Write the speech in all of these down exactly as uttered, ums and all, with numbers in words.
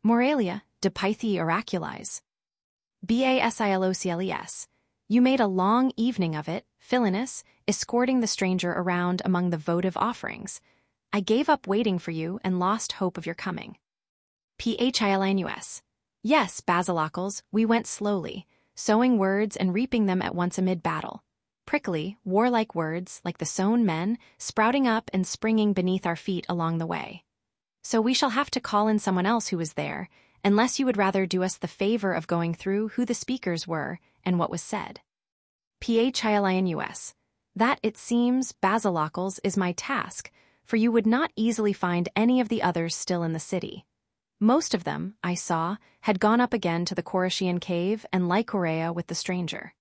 Moralia, de Pythie oraculis. Basilocles. You made a long evening of it, Philinus, escorting the stranger around among the votive offerings. I gave up waiting for you and lost hope of your coming. Philonus. Yes, Basilocles, we went slowly, sowing words and reaping them at once amid battle. Prickly, warlike words, like the sown men, sprouting up and springing beneath our feet along the way. So we shall have to call in someone else who was there, unless you would rather do us the favor of going through who the speakers were and what was said. Philonus. That, it seems, Basilocles, is my task, for you would not easily find any of the others still in the city. Most of them, I saw, had gone up again to the Corycian cave and Lycorea with the stranger.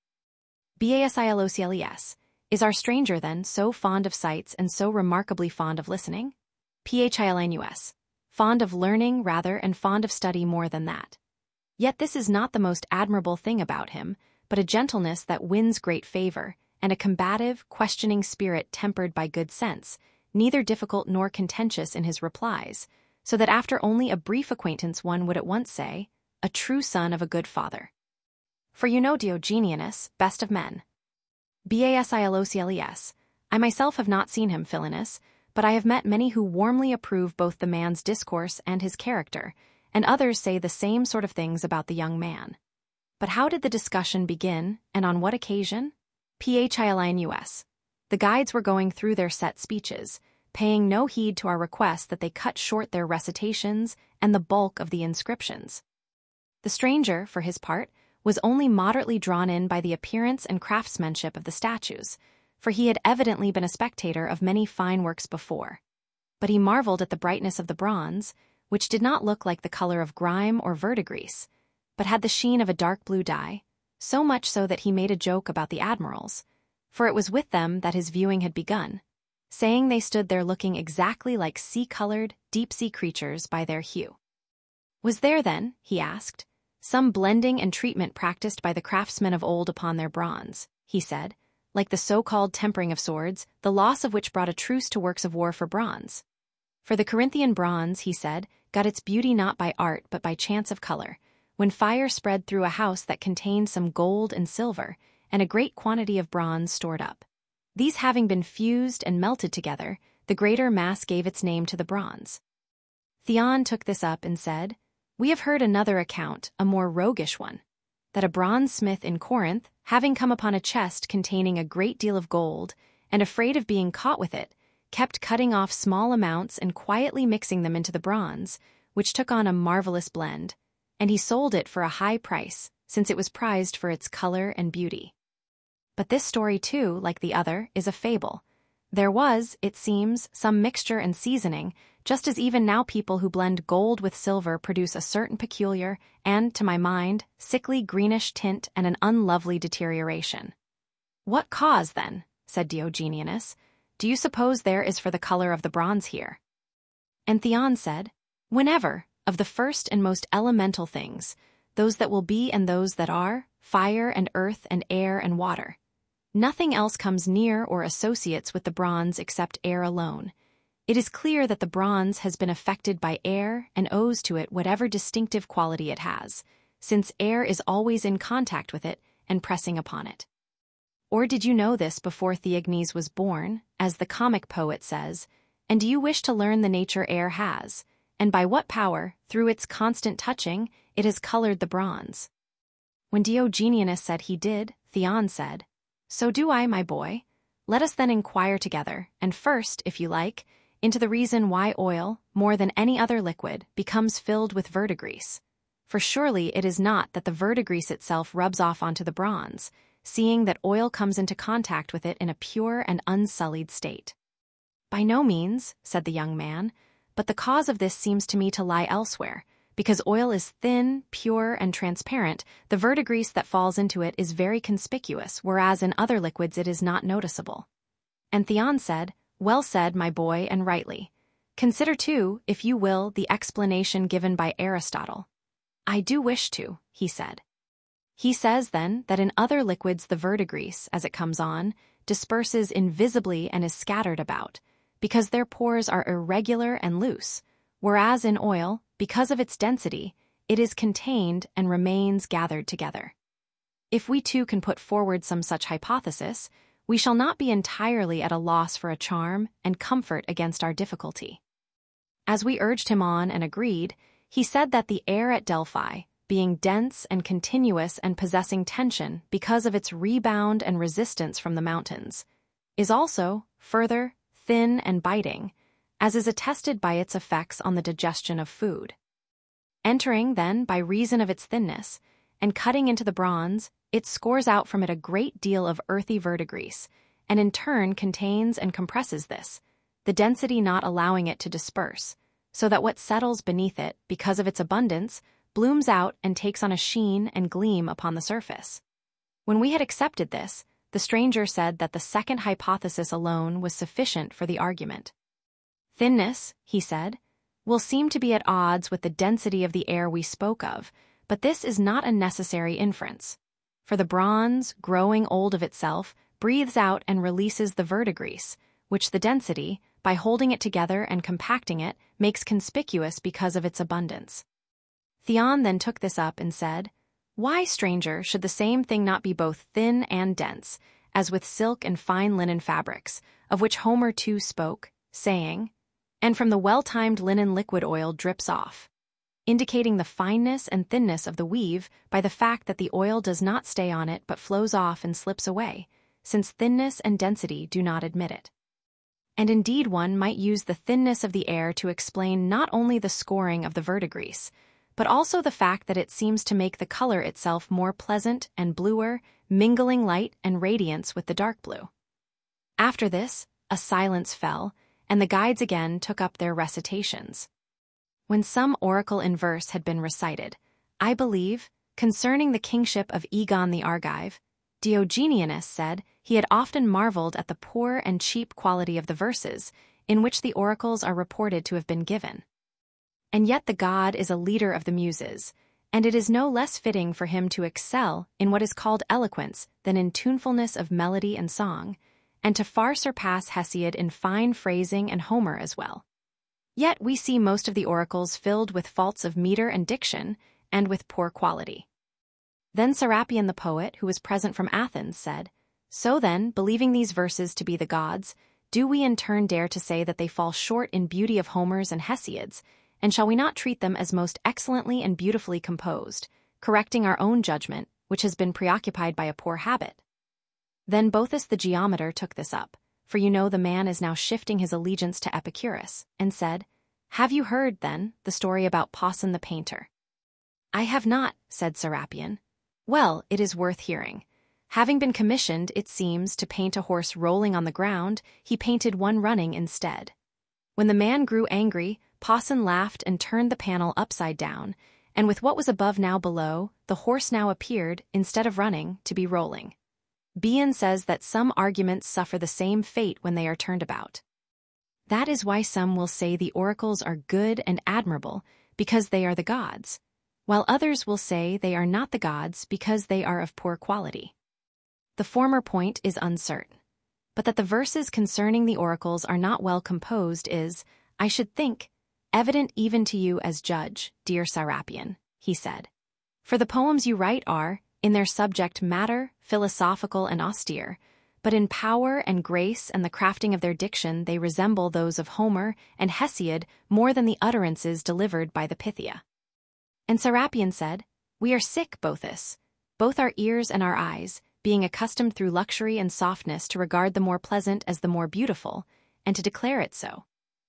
Basilocles. Is our stranger, then, so fond of sights and so remarkably fond of listening? Philonus. Fond of learning, rather, and fond of study more than that. Yet this is not the most admirable thing about him, but a gentleness that wins great favor, and a combative, questioning spirit tempered by good sense, neither difficult nor contentious in his replies, so that after only a brief acquaintance one would at once say, a true son of a good father. For you know Diogenes, best of men. Basilocles. I myself have not seen him, Philinus, but I have met many who warmly approve both the man's discourse and his character, and others say the same sort of things about the young man. But how did the discussion begin, and on what occasion? Philonus. The guides were going through their set speeches, paying no heed to our request that they cut short their recitations and the bulk of the inscriptions. The stranger, for his part, was only moderately drawn in by the appearance and craftsmanship of the statues, for he had evidently been a spectator of many fine works before. But he marveled at the brightness of the bronze, which did not look like the color of grime or verdigris, but had the sheen of a dark blue dye, so much so that he made a joke about the admirals, for it was with them that his viewing had begun, saying they stood there looking exactly like sea-colored, deep-sea creatures by their hue. Was there, then, he asked, some blending and treatment practiced by the craftsmen of old upon their bronze, he said, like the so-called tempering of swords, the loss of which brought a truce to works of war for bronze? For the Corinthian bronze, he said, got its beauty not by art but by chance of color, when fire spread through a house that contained some gold and silver, and a great quantity of bronze stored up. These having been fused and melted together, the greater mass gave its name to the bronze. Theon took this up and said, We have heard another account, a more roguish one, that a bronze smith in Corinth, having come upon a chest containing a great deal of gold, and afraid of being caught with it, kept cutting off small amounts and quietly mixing them into the bronze, which took on a marvelous blend, and he sold it for a high price, since it was prized for its color and beauty. But this story, too, like the other, is a fable. There was, it seems, some mixture and seasoning, just as even now people who blend gold with silver produce a certain peculiar, and, to my mind, sickly greenish tint and an unlovely deterioration. What cause, then, said Diogenes, do you suppose there is for the color of the bronze here? And Theon said, Whenever, of the first and most elemental things, those that will be and those that are, fire and earth and air and water. Nothing else comes near or associates with the bronze except air alone. It is clear that the bronze has been affected by air and owes to it whatever distinctive quality it has, since air is always in contact with it and pressing upon it. Or did you know this before Theognis was born, as the comic poet says, and do you wish to learn the nature air has, and by what power, through its constant touching, it has colored the bronze? When Diogenes said he did, Theon said, So do I, my boy. Let us then inquire together, and first, if you like, into the reason why oil, more than any other liquid, becomes filled with verdigris. For surely it is not that the verdigris itself rubs off onto the bronze, seeing that oil comes into contact with it in a pure and unsullied state. By no means, said the young man, but the cause of this seems to me to lie elsewhere. Because oil is thin, pure, and transparent, the verdigris that falls into it is very conspicuous, whereas in other liquids it is not noticeable. And Theon said, Well said, my boy, and rightly. Consider, too, if you will, the explanation given by Aristotle. I do wish to, he said. He says, then, that in other liquids the verdigris, as it comes on, disperses invisibly and is scattered about, because their pores are irregular and loose, whereas in oil, because of its density, it is contained and remains gathered together. If we too can put forward some such hypothesis, we shall not be entirely at a loss for a charm and comfort against our difficulty. As we urged him on and agreed, he said that the air at Delphi, being dense and continuous and possessing tension because of its rebound and resistance from the mountains, is also, further, thin and biting, as is attested by its effects on the digestion of food. Entering, then, by reason of its thinness, and cutting into the bronze, it scores out from it a great deal of earthy verdigris, and in turn contains and compresses this, the density not allowing it to disperse, so that what settles beneath it, because of its abundance, blooms out and takes on a sheen and gleam upon the surface. When we had accepted this, the stranger said that the second hypothesis alone was sufficient for the argument. Thinness, he said, will seem to be at odds with the density of the air we spoke of, but this is not a necessary inference. For the bronze, growing old of itself, breathes out and releases the verdigris, which the density, by holding it together and compacting it, makes conspicuous because of its abundance. Theon then took this up and said, "Why, stranger, should the same thing not be both thin and dense, as with silk and fine linen fabrics, of which Homer too spoke, saying, 'And from the well-timed linen liquid oil drips off,' indicating the fineness and thinness of the weave by the fact that the oil does not stay on it but flows off and slips away, since thinness and density do not admit it. And indeed one might use the thinness of the air to explain not only the scoring of the verdigris, but also the fact that it seems to make the color itself more pleasant and bluer, mingling light and radiance with the dark blue." After this, a silence fell, and the guides again took up their recitations. When some oracle in verse had been recited, I believe, concerning the kingship of Egon the Argive, Diogenes said he had often marveled at the poor and cheap quality of the verses in which the oracles are reported to have been given. And yet the god is a leader of the muses, and it is no less fitting for him to excel in what is called eloquence than in tunefulness of melody and song, and to far surpass Hesiod in fine phrasing and Homer as well. Yet we see most of the oracles filled with faults of meter and diction, and with poor quality. Then Serapion the poet, who was present from Athens, said, "So then, believing these verses to be the gods, do we in turn dare to say that they fall short in beauty of Homer's and Hesiod's, and shall we not treat them as most excellently and beautifully composed, correcting our own judgment, which has been preoccupied by a poor habit?" Then Boethus the geometer took this up, for you know the man is now shifting his allegiance to Epicurus, and said, "Have you heard, then, the story about Pauson the painter?" "I have not," said Serapion. "Well, it is worth hearing. Having been commissioned, it seems, to paint a horse rolling on the ground, he painted one running instead. When the man grew angry, Pauson laughed and turned the panel upside down, and with what was above now below, the horse now appeared, instead of running, to be rolling. Bion says that some arguments suffer the same fate when they are turned about. That is why some will say the oracles are good and admirable, because they are the gods, while others will say they are not the gods because they are of poor quality. The former point is uncertain, but that the verses concerning the oracles are not well composed is, I should think, evident even to you as judge, dear Serapion, he said. For the poems you write are, in their subject matter, philosophical and austere, but in power and grace and the crafting of their diction they resemble those of Homer and Hesiod more than the utterances delivered by the Pythia. And Serapion said, We are sick, Boethus, both our ears and our eyes, being accustomed through luxury and softness to regard the more pleasant as the more beautiful, and to declare it so.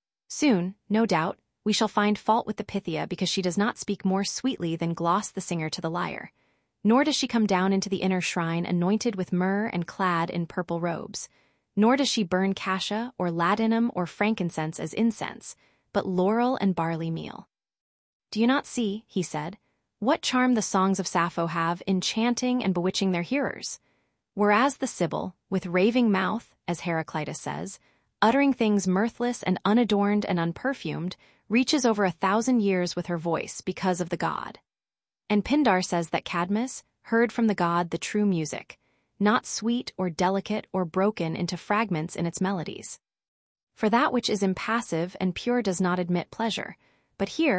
Soon, no doubt, we shall find fault with the Pythia because she does not speak more sweetly than Gloss the singer to the lyre, nor does she come down into the inner shrine anointed with myrrh and clad in purple robes, nor does she burn cassia or ladanum or frankincense as incense, but laurel and barley meal. Do you not see, he said, what charm the songs of Sappho have in chanting and bewitching their hearers? Whereas the Sibyl, with raving mouth, as Heraclitus says, uttering things mirthless and unadorned and unperfumed, reaches over a thousand years with her voice because of the god. And Pindar says that Cadmus heard from the god the true music, not sweet or delicate or broken into fragments in its melodies. For that which is impassive and pure does not admit pleasure, but here,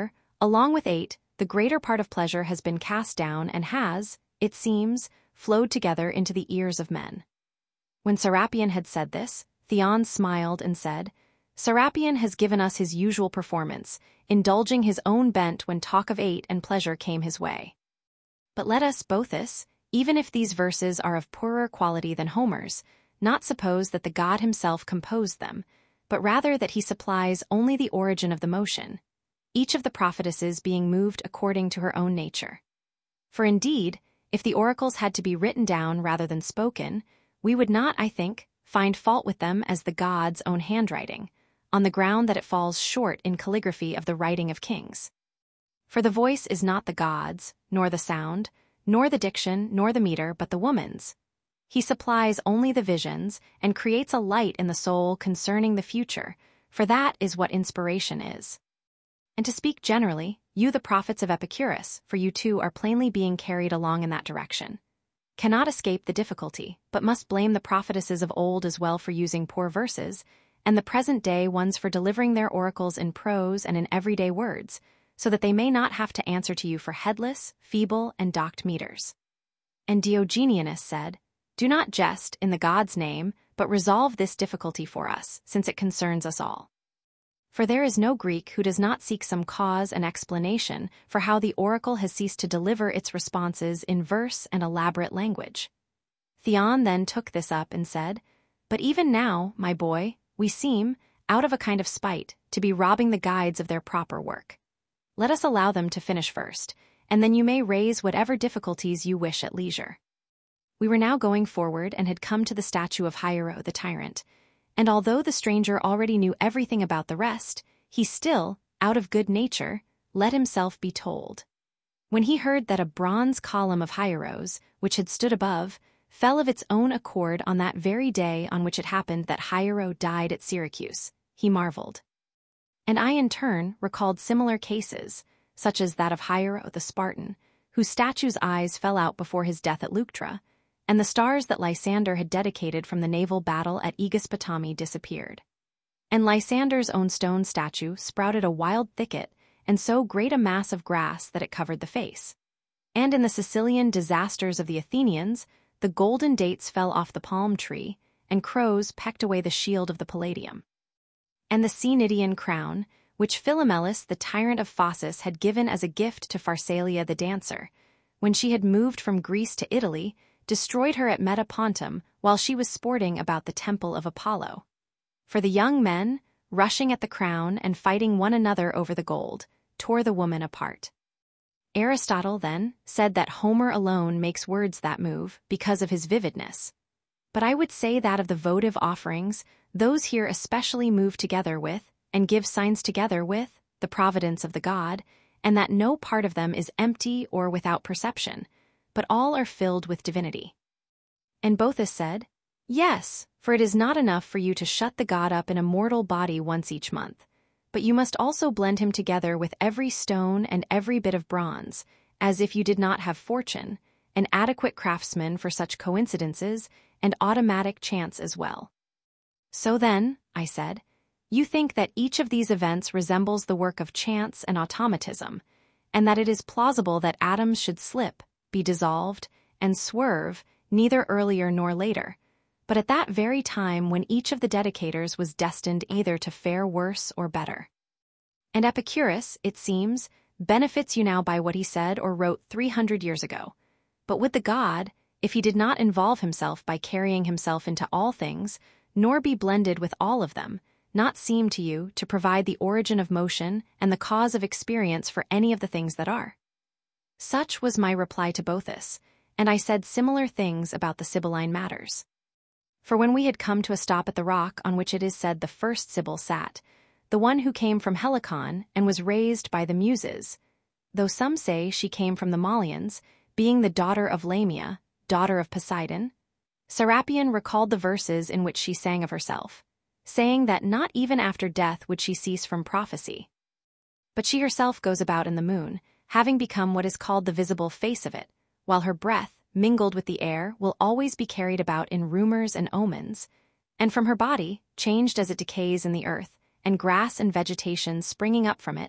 Along with eight, the greater part of pleasure has been cast down and has, it seems, flowed together into the ears of men. When Serapion had said this, Theon smiled and said, Serapion has given us his usual performance, indulging his own bent when talk of eight and pleasure came his way. But let us, Boethus, even if these verses are of poorer quality than Homer's, not suppose that the god himself composed them, but rather that he supplies only the origin of the motion, each of the prophetesses being moved according to her own nature. For indeed, if the oracles had to be written down rather than spoken, we would not, I think, find fault with them as the god's own handwriting, on the ground that it falls short in calligraphy of the writing of kings. For the voice is not the god's, nor the sound, nor the diction, nor the meter, but the woman's. He supplies only the visions, and creates a light in the soul concerning the future, for that is what inspiration is. And to speak generally, you the prophets of Epicurus, for you too are plainly being carried along in that direction, cannot escape the difficulty, but must blame the prophetesses of old as well for using poor verses, and the present-day ones for delivering their oracles in prose and in everyday words, so that they may not have to answer to you for headless, feeble, and docked meters. And Diogenianus said, Do not jest in the god's name, but resolve this difficulty for us, since it concerns us all. For there is no Greek who does not seek some cause and explanation for how the oracle has ceased to deliver its responses in verse and elaborate language. Theon then took this up and said, But even now, my boy, we seem, out of a kind of spite, to be robbing the guides of their proper work. Let us allow them to finish first, and then you may raise whatever difficulties you wish at leisure. We were now going forward and had come to the statue of Hiero the tyrant, and although the stranger already knew everything about the rest, he still, out of good nature, let himself be told. When he heard that a bronze column of Hieros, which had stood above, fell of its own accord on that very day on which it happened that Hiero died at Syracuse, he marveled. And I in turn recalled similar cases, such as that of Hiero the Spartan, whose statue's eyes fell out before his death at Leuctra, and the stars that Lysander had dedicated from the naval battle at Aegispotami disappeared. And Lysander's own stone statue sprouted a wild thicket and so great a mass of grass that it covered the face. And in the Sicilian disasters of the Athenians, the golden dates fell off the palm tree, and crows pecked away the shield of the Palladium. And the Cnidian crown, which Philomelus, the tyrant of Phasis, had given as a gift to Pharsalia the dancer, when she had moved from Greece to Italy, destroyed her at Metapontum while she was sporting about the temple of Apollo. For the young men, rushing at the crown and fighting one another over the gold, tore the woman apart. Aristotle, then, said that Homer alone makes words that move because of his vividness. But I would say that of the votive offerings, those here especially move together with, and give signs together with, the providence of the god, and that no part of them is empty or without perception, but all are filled with divinity. And Boethus said, Yes, for it is not enough for you to shut the god up in a mortal body once each month, but you must also blend him together with every stone and every bit of bronze, as if you did not have fortune, an adequate craftsman for such coincidences, and automatic chance as well. So then, I said, you think that each of these events resembles the work of chance and automatism, and that it is plausible that atoms should slip, be dissolved, and swerve neither earlier nor later, but at that very time when each of the dedicators was destined either to fare worse or better. And Epicurus, it seems, benefits you now by what he said or wrote three hundred years ago. But with the god, if he did not involve himself by carrying himself into all things, nor be blended with all of them, not seem to you to provide the origin of motion and the cause of experience for any of the things that are. Such was my reply to Boethus, and I said similar things about the Sibylline matters. For when we had come to a stop at the rock on which it is said the first Sibyl sat, the one who came from Helicon and was raised by the Muses, though some say she came from the Malians, being the daughter of Lamia, daughter of Poseidon, Serapion recalled the verses in which she sang of herself, saying that not even after death would she cease from prophecy. But she herself goes about in the moon, having become what is called the visible face of it, while her breath, mingled with the air, will always be carried about in rumors and omens, and from her body, changed as it decays in the earth, and grass and vegetation springing up from it,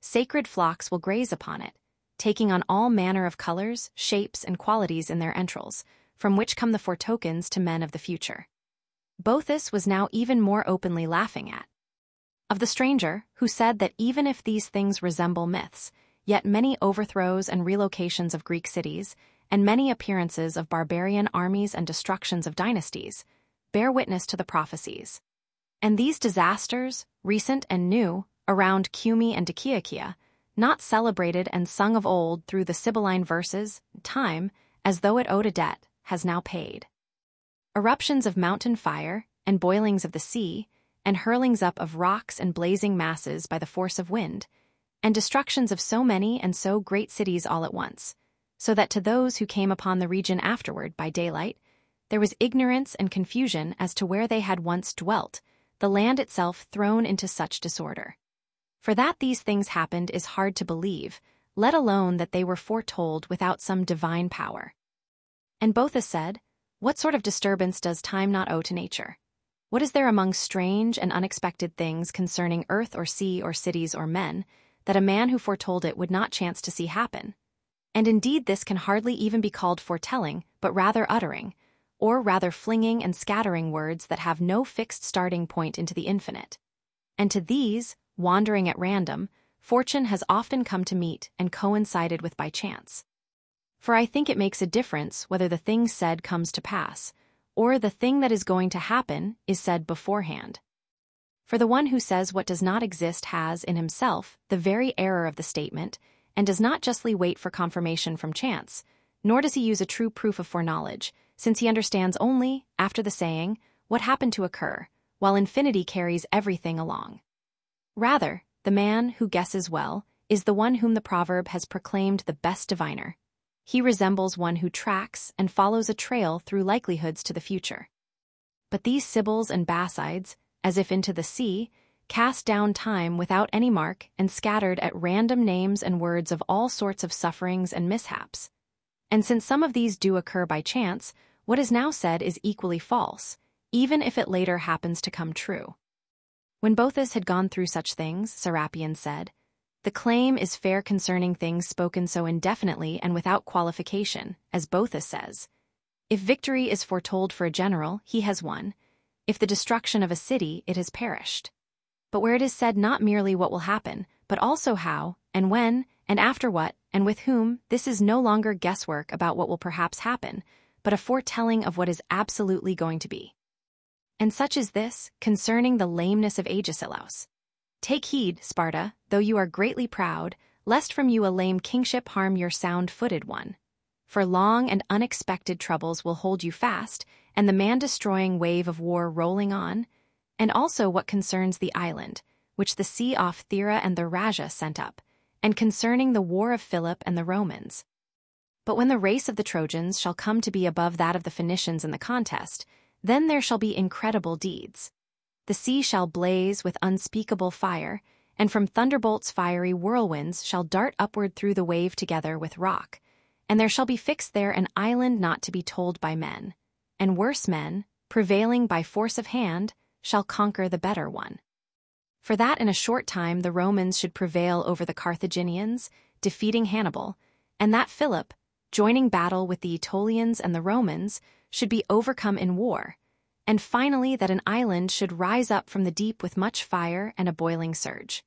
sacred flocks will graze upon it, taking on all manner of colors, shapes, and qualities in their entrails, from which come the foretokens to men of the future. Boethus was now even more openly laughing at of the stranger, who said that even if these things resemble myths, yet many overthrows and relocations of Greek cities, and many appearances of barbarian armies and destructions of dynasties, bear witness to the prophecies. And these disasters, recent and new, around Cumae and Diceacia, not celebrated and sung of old through the Sibylline verses, time, as though it owed a debt, has now paid. Eruptions of mountain fire, and boilings of the sea, and hurlings up of rocks and blazing masses by the force of wind, and destructions of so many and so great cities all at once, so that to those who came upon the region afterward by daylight, there was ignorance and confusion as to where they had once dwelt, the land itself thrown into such disorder. For that these things happened is hard to believe, let alone that they were foretold without some divine power. And Boethus said, "What sort of disturbance does time not owe to nature? What is there among strange and unexpected things concerning earth or sea or cities or men, that a man who foretold it would not chance to see happen? And indeed this can hardly even be called foretelling, but rather uttering, or rather flinging and scattering words that have no fixed starting point into the infinite. And to these, wandering at random, fortune has often come to meet and coincided with by chance. For I think it makes a difference whether the thing said comes to pass, or the thing that is going to happen is said beforehand. For the one who says what does not exist has, in himself, the very error of the statement, and does not justly wait for confirmation from chance, nor does he use a true proof of foreknowledge, since he understands only, after the saying, what happened to occur, while infinity carries everything along. Rather, the man who guesses well is the one whom the proverb has proclaimed the best diviner. He resembles one who tracks and follows a trail through likelihoods to the future. But these Sibyls and Basides, as if into the sea, cast down time without any mark and scattered at random names and words of all sorts of sufferings and mishaps. And since some of these do occur by chance, what is now said is equally false, even if it later happens to come true. When Boethus had gone through such things, Serapion said, "The claim is fair concerning things spoken so indefinitely and without qualification, as Boethus says. If victory is foretold for a general, he has won. If the destruction of a city, it has perished. But where it is said not merely what will happen, but also how, and when, and after what, and with whom, this is no longer guesswork about what will perhaps happen, but a foretelling of what is absolutely going to be. And such is this, concerning the lameness of Agesilaus. Take heed, Sparta, though you are greatly proud, lest from you a lame kingship harm your sound-footed one. For long and unexpected troubles will hold you fast, and the man-destroying wave of war rolling on, and also what concerns the island, which the sea off Thera and the Raja sent up, and concerning the war of Philip and the Romans. But when the race of the Trojans shall come to be above that of the Phoenicians in the contest, then there shall be incredible deeds. The sea shall blaze with unspeakable fire, and from thunderbolts fiery whirlwinds shall dart upward through the wave together with rock, and there shall be fixed there an island not to be told by men, and worse men, prevailing by force of hand, shall conquer the better one. For that in a short time the Romans should prevail over the Carthaginians, defeating Hannibal, and that Philip, joining battle with the Aetolians and the Romans, should be overcome in war, and finally that an island should rise up from the deep with much fire and a boiling surge.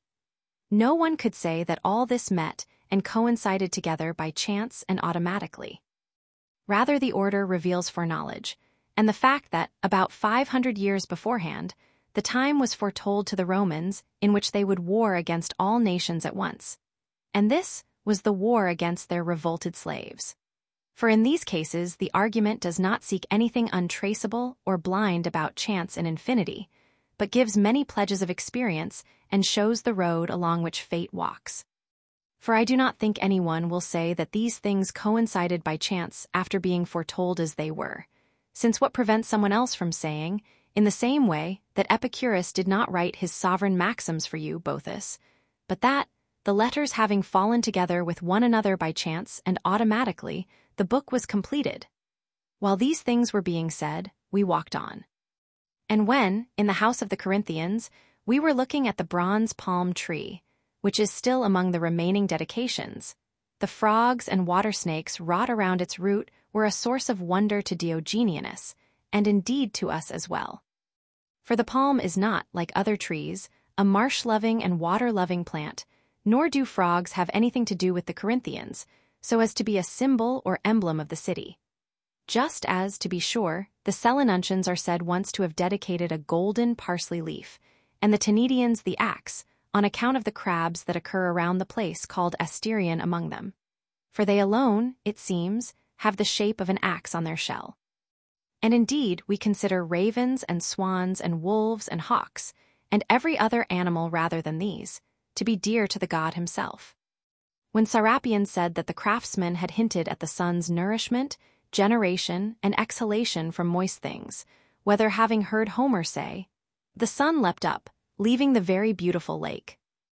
No one could say that all this met and coincided together by chance and automatically. Rather, the order reveals foreknowledge, and the fact that, about five hundred years beforehand, the time was foretold to the Romans in which they would war against all nations at once. And this was the war against their revolted slaves. For in these cases the argument does not seek anything untraceable or blind about chance and infinity, but gives many pledges of experience and shows the road along which fate walks. For I do not think anyone will say that these things coincided by chance after being foretold as they were, since what prevents someone else from saying, in the same way, that Epicurus did not write his sovereign maxims for you, Boethus, but that, the letters having fallen together with one another by chance and automatically, the book was completed. While these things were being said, we walked on. And when, in the house of the Corinthians, we were looking at the bronze palm tree, which is still among the remaining dedications. The frogs and water snakes wrought around its root were a source of wonder to Diogenes, and indeed to us as well. For the palm is not, like other trees, a marsh-loving and water-loving plant, nor do frogs have anything to do with the Corinthians, so as to be a symbol or emblem of the city. Just as, to be sure, the Selinuncians are said once to have dedicated a golden parsley leaf, and the Tenedians the axe, on account of the crabs that occur around the place called Asterion among them. For they alone, it seems, have the shape of an axe on their shell. And indeed, we consider ravens and swans and wolves and hawks, and every other animal rather than these, to be dear to the god himself. When Serapion said that the craftsman had hinted at the sun's nourishment, generation, and exhalation from moist things, whether having heard Homer say, "The sun leapt up, leaving the very beautiful lake,"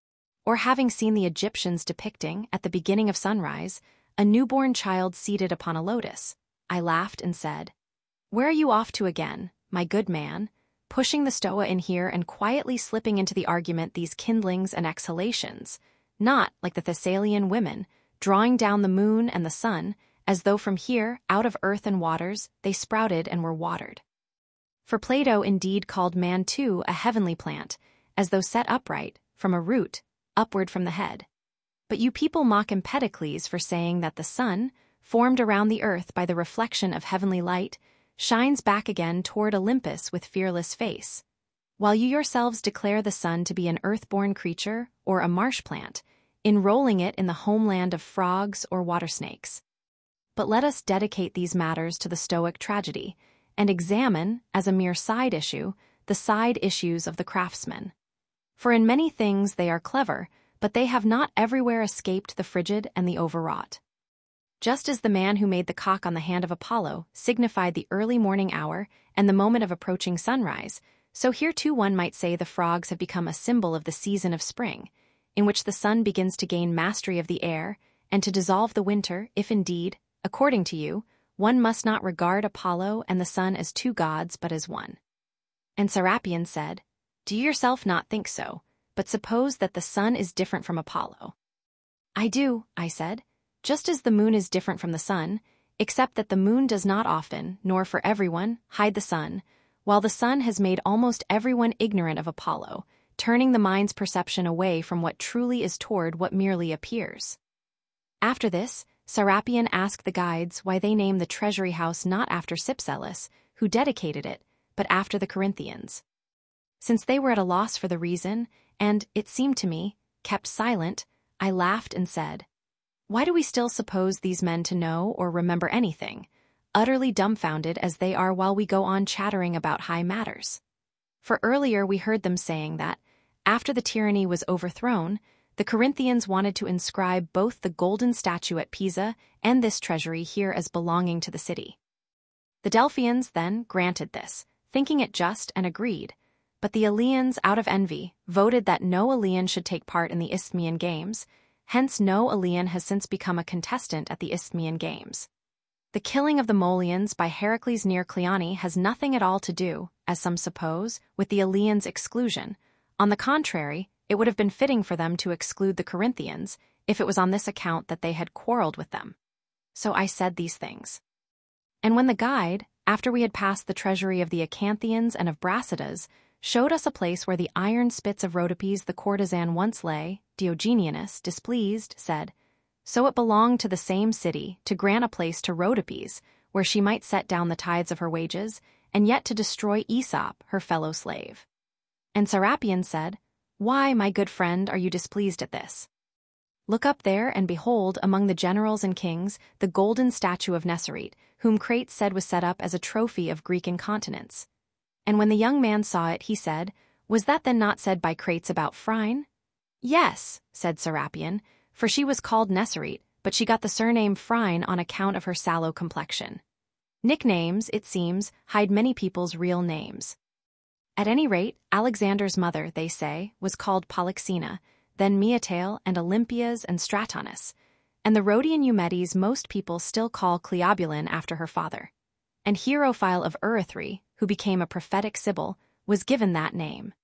or having seen the Egyptians depicting, at the beginning of sunrise, a newborn child seated upon a lotus, I laughed and said, "Where are you off to again, my good man, pushing the Stoa in here and quietly slipping into the argument these kindlings and exhalations, not, like the Thessalian women, drawing down the moon and the sun, as though from here, out of earth and waters, they sprouted and were watered." For Plato indeed called man too a heavenly plant, as though set upright, from a root, upward from the head. But you people mock Empedocles for saying that the sun, formed around the earth by the reflection of heavenly light, shines back again toward Olympus with fearless face, while you yourselves declare the sun to be an earth-born creature or a marsh plant, enrolling it in the homeland of frogs or water snakes. But let us dedicate these matters to the Stoic tragedy, and examine, as a mere side issue, the side issues of the craftsmen. For in many things they are clever, but they have not everywhere escaped the frigid and the overwrought. Just as the man who made the cock on the hand of Apollo signified the early morning hour and the moment of approaching sunrise, so here too one might say the frogs have become a symbol of the season of spring, in which the sun begins to gain mastery of the air and to dissolve the winter, if indeed, according to you, one must not regard Apollo and the sun as two gods but as one. And Serapion said, "Do you yourself not think so, but suppose that the sun is different from Apollo?" "I do," I said, "just as the moon is different from the sun, except that the moon does not often, nor for everyone, hide the sun, while the sun has made almost everyone ignorant of Apollo, turning the mind's perception away from what truly is toward what merely appears." After this, Serapion asked the guides why they named the treasury house not after Cypselus, who dedicated it, but after the Corinthians. Since they were at a loss for the reason, and, it seemed to me, kept silent, I laughed and said, "Why do we still suppose these men to know or remember anything, utterly dumbfounded as they are while we go on chattering about high matters?" For earlier we heard them saying that, after the tyranny was overthrown, the Corinthians wanted to inscribe both the golden statue at Pisa and this treasury here as belonging to the city. The Delphians, then, granted this, thinking it just, and agreed, but the Eleans, out of envy, voted that no Elean should take part in the Isthmian Games, hence no Elean has since become a contestant at the Isthmian Games. The killing of the Molians by Heracles near Cleone has nothing at all to do, as some suppose, with the Eleans' exclusion. On the contrary, it would have been fitting for them to exclude the Corinthians, if it was on this account that they had quarreled with them. So I said these things. And when the guide, after we had passed the treasury of the Acanthians and of Brasidas, showed us a place where the iron spits of Rhodopes the courtesan once lay, Diogenes, displeased, said, so it belonged to the same city to grant a place to Rhodopes, where she might set down the tithes of her wages, and yet to destroy Aesop, her fellow slave. And Serapion said, "Why, my good friend, are you displeased at this? Look up there and behold, among the generals and kings, the golden statue of Nestorete, whom Crates said was set up as a trophy of Greek incontinence." And when the young man saw it, he said, "Was that then not said by Crates about Phryne?" "Yes," said Serapion, "for she was called Nestorete, but she got the surname Phryne on account of her sallow complexion. Nicknames, it seems, hide many people's real names. At any rate, Alexander's mother, they say, was called Polyxena, then Meotale and Olympias and Stratonus, and the Rhodian Eumedes most people still call Cleobulin after her father. And Hierophile of Erythrae, who became a prophetic sibyl, was given that name.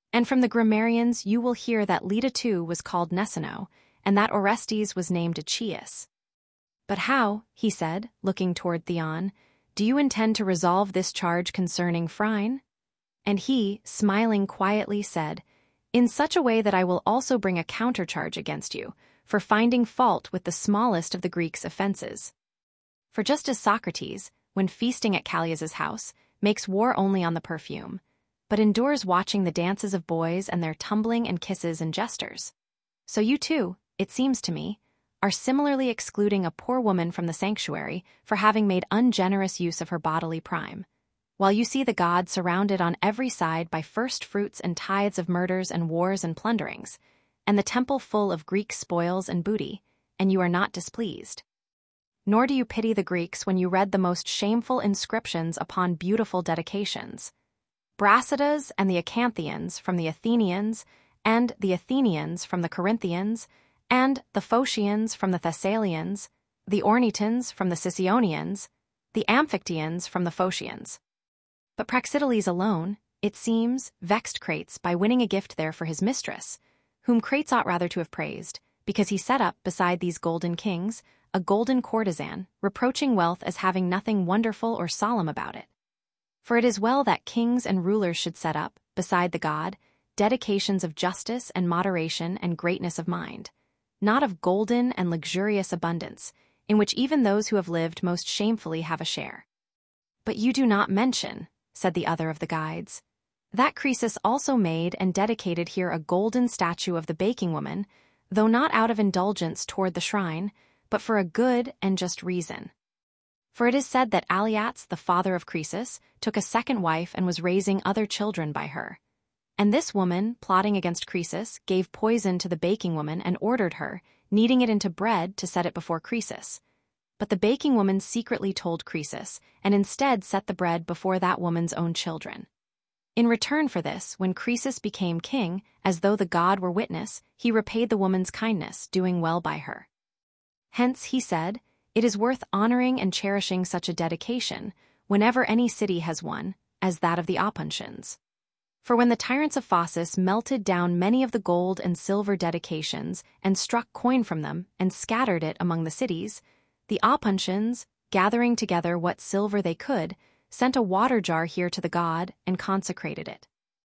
And from the grammarians you will hear that Leda too was called Nesino, and that Orestes was named Aegeus. But how, he said, looking toward Theon, do you intend to resolve this charge concerning Phryne? And he, smiling quietly, said, in such a way that I will also bring a countercharge against you, for finding fault with the smallest of the Greeks' offenses. For just as Socrates, when feasting at Callias's house, makes war only on the perfume, but endures watching the dances of boys and their tumbling and kisses and gestures, so you too, it seems to me, are similarly excluding a poor woman from the sanctuary for having made ungenerous use of her bodily prime, while you see the gods surrounded on every side by first fruits and tithes of murders and wars and plunderings, and the temple full of Greek spoils and booty, and you are not displeased. Nor do you pity the Greeks when you read the most shameful inscriptions upon beautiful dedications. Brasidas and the Acanthians from the Athenians, and the Athenians from the Corinthians, and the Phocians from the Thessalians, the Ornitans from the Sicyonians, the Amphictyons from the Phocians. But Praxiteles alone, it seems, vexed Crates by winning a gift there for his mistress, whom Crates ought rather to have praised, because he set up, beside these golden kings, a golden courtesan, reproaching wealth as having nothing wonderful or solemn about it. For it is well that kings and rulers should set up, beside the god, dedications of justice and moderation and greatness of mind, not of golden and luxurious abundance, in which even those who have lived most shamefully have a share. But you do not mention, said the other of the guides, that Croesus also made and dedicated here a golden statue of the baking woman, though not out of indulgence toward the shrine, but for a good and just reason. For it is said that Aliates, the father of Croesus, took a second wife and was raising other children by her. And this woman, plotting against Croesus, gave poison to the baking woman and ordered her, kneading it into bread, to set it before Croesus. But the baking woman secretly told Croesus, and instead set the bread before that woman's own children. In return for this, when Croesus became king, as though the god were witness, he repaid the woman's kindness, doing well by her. Hence, he said, it is worth honoring and cherishing such a dedication, whenever any city has one, as that of the Opuntians. For when the tyrants of Phocis melted down many of the gold and silver dedications and struck coin from them and scattered it among the cities, the Opuntians, gathering together what silver they could, sent a water jar here to the god and consecrated it.